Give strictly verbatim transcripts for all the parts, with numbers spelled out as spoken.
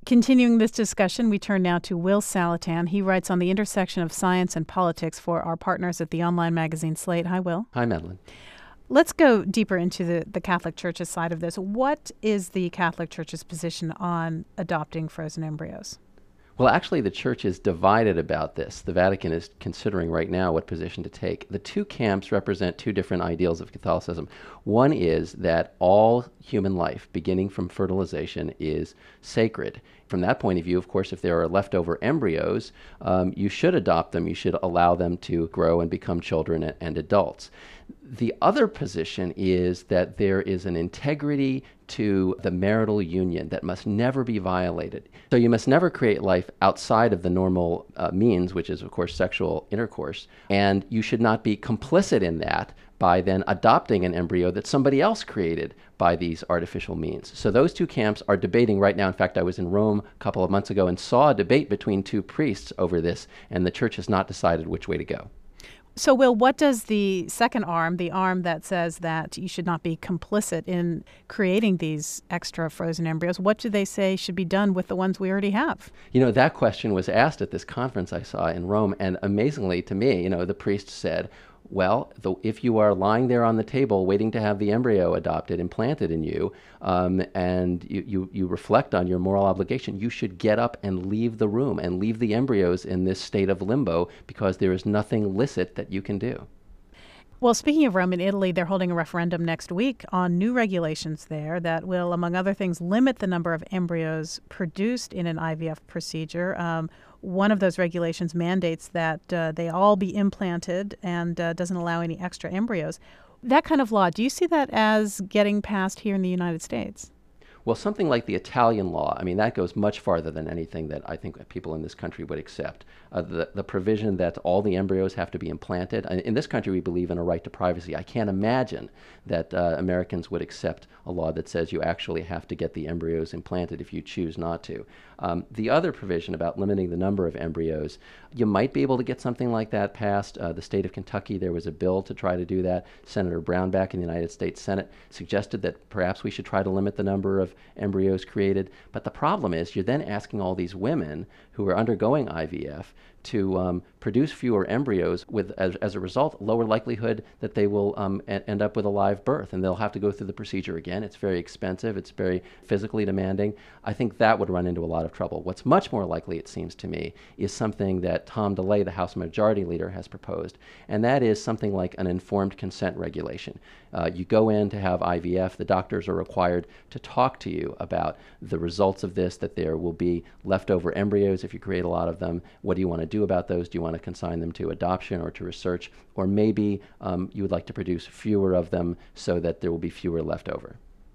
Continuing this discussion, we turn now to Will Saletan. He writes on the intersection of science and politics for our partners at the online magazine Slate. Hi, Will. Hi, Madeline. Let's go deeper into the, the Catholic Church's side of this. What is the Catholic Church's position on adopting frozen embryos? Well, actually, the Church is divided about this. The Vatican is considering right now what position to take. The two camps represent two different ideals of Catholicism. One is that all human life, beginning from fertilization, is sacred. From that point of view, of course, if there are leftover embryos, um, you should adopt them. You should allow them to grow and become children and, and adults. The other position is that there is an integrity to the marital union that must never be violated. So you must never create life outside of the normal uh, means, which is, of course, sexual intercourse. And you should not be complicit in that by then adopting an embryo that somebody else created by these artificial means. So those two camps are debating right now. In fact, I was in Rome a couple of months ago and saw a debate between two priests over this, and the Church has not decided which way to go. So, Will, what does the second arm, the arm that says that you should not be complicit in creating these extra frozen embryos, what do they say should be done with the ones we already have? You know, that question was asked at this conference I saw in Rome, and amazingly to me, you know, the priest said, well, the, if you are lying there on the table waiting to have the embryo adopted, implanted in you, um, and you, you, you reflect on your moral obligation, you should get up and leave the room and leave the embryos in this state of limbo because there is nothing licit that you can do. Well, speaking of Rome, in Italy, they're holding a referendum next week on new regulations there that will, among other things, limit the number of embryos produced in an I V F procedure. Um, one of those regulations mandates that uh, they all be implanted and uh, doesn't allow any extra embryos. That kind of law, do you see that as getting passed here in the United States? Well, something like the Italian law, I mean, that goes much farther than anything that I think people in this country would accept. Uh, the, the provision that all the embryos have to be implanted. In this country, we believe in a right to privacy. I can't imagine that uh, Americans would accept a law that says you actually have to get the embryos implanted if you choose not to. Um, the other provision about limiting the number of embryos, you might be able to get something like that passed. Uh, the state of Kentucky, there was a bill to try to do that. Senator Brown back in the United States Senate suggested that perhaps we should try to limit the number of embryos created. But the problem is you're then asking all these women who are undergoing I V F to um, produce fewer embryos with, as, as a result, lower likelihood that they will um, a- end up with a live birth, and they'll have to go through the procedure again. It's very expensive. It's very physically demanding. I think that would run into a lot of trouble. What's much more likely, it seems to me, is something that Tom DeLay, the House Majority Leader, has proposed, and that is something like an informed consent regulation. Uh, you go in to have I V F, the doctors are required to talk to you about the results of this, that there will be leftover embryos if you create a lot of them. What do you want to do about those? Do you want to consign them to adoption or to research? Or maybe um, you would like to produce fewer of them so that there will be fewer left over.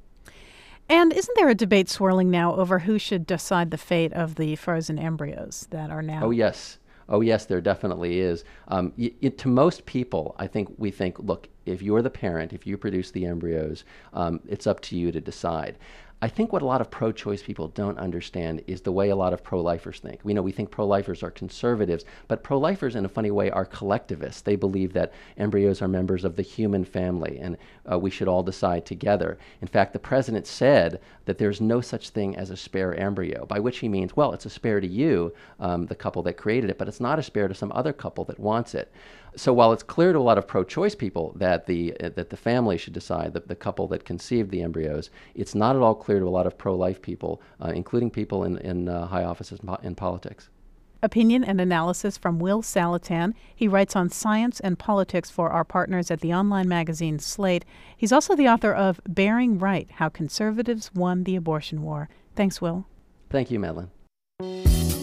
And isn't there a debate swirling now over who should decide the fate of the frozen embryos that are now? Oh, yes. Oh, yes, there definitely is. Um, y- y- to most people, I think we think, look, if you're the parent, if you produce the embryos, um, it's up to you to decide. I think what a lot of pro-choice people don't understand is the way a lot of pro-lifers think. We know we think pro-lifers are conservatives, but pro-lifers in a funny way are collectivists. They believe that embryos are members of the human family and uh, we should all decide together. In fact, the president said that there's no such thing as a spare embryo, by which he means, well, it's a spare to you, um, the couple that created it, but it's not a spare to some other couple that wants it. So while it's clear to a lot of pro-choice people that the uh, that the family should decide, the, the couple that conceived the embryos, it's not at all clear to a lot of pro-life people, uh, including people in, in uh, high offices in, po- in politics. Opinion and analysis from Will Saletan. He writes on science and politics for our partners at the online magazine Slate. He's also the author of Bearing Right, How Conservatives Won the Abortion War. Thanks, Will. Thank you, Madeline.